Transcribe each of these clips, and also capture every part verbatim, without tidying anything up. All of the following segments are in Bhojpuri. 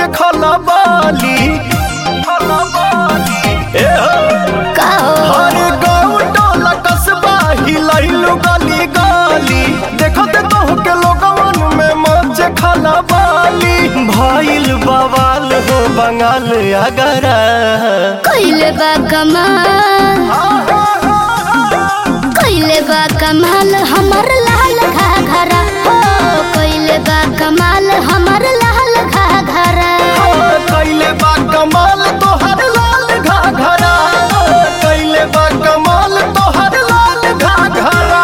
खला बाली हर गाँव टोला कस्बा हिलैलु गली गली देखत तो के लोगवन में मच खला बाली भइल बवाल हो बंगाल अगरा कइले बा कमाल कइले बा कमाल हमर लाल घाघरा हो कइले बा कमाल हमर लाल घाघरा कइले बा कमाल तोहर लाल घाघरा कइले बा कमाल तोहर लाल घाघरा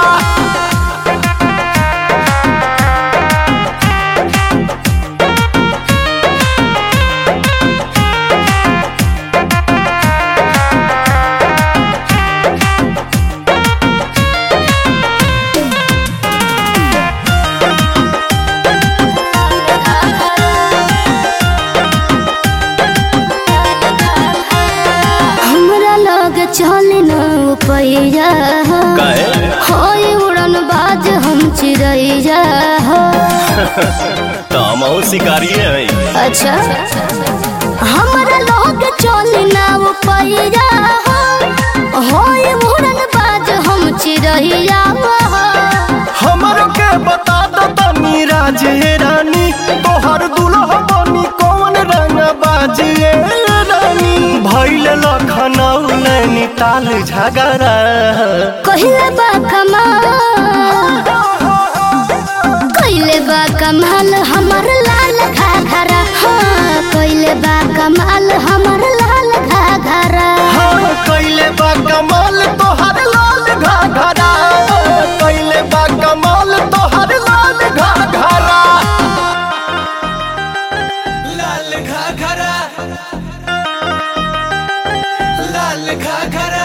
चले न पैया होई उड़न बाज हम चिड़ैया हो तामो शिकारी है अच्छा हमरा लोग चले न पैया होई उड़न बाज हम चिड़ैया हो हमरो के बता दो तनी राजे रानी तोहर दुल्हा बनी कौन रंग बाजिए रानी भइल लखनऊ नैनीताल झगड़ा कहिले बा कमाल कहिले बा कमाल हमर लाल घाघरा हाँ कहिले बा कमाल हमर लाल घाघरा हाँ कहिले बा कमाल तोहर लाल घाघरा कहिले बा कमाल तोहर लाल घाघरा लाल घाघरा लाल घाघरा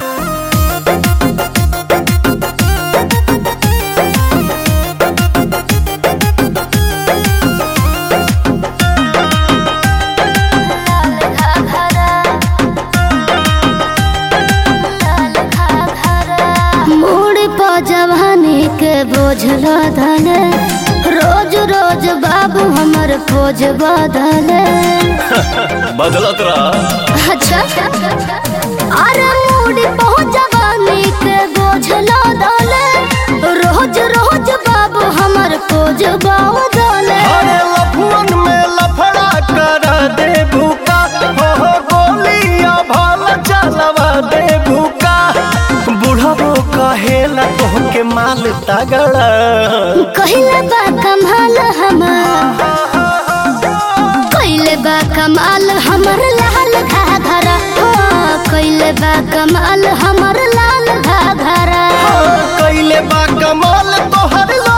जवानी के बोझ लदले रोज रोज बाबू हमर खोज बदले बदलत रहा अच्छा अरे मूडी बहुत जवानी के बोझ लदले रोज रोज बाबू हमर खोज बदले अरे लफुअन में लफड़ा कर दे भूका हो गोलियां भाल चलवा दे भूका बुढ़ाबो कहेला तोहके माल तगड़ा कहिले बा कमाल हमर कहिले बा कमाल हमर लाल घाघरा हो कहिले बा कमाल हमर लाल घाघरा कहिले बा कमाल तोहर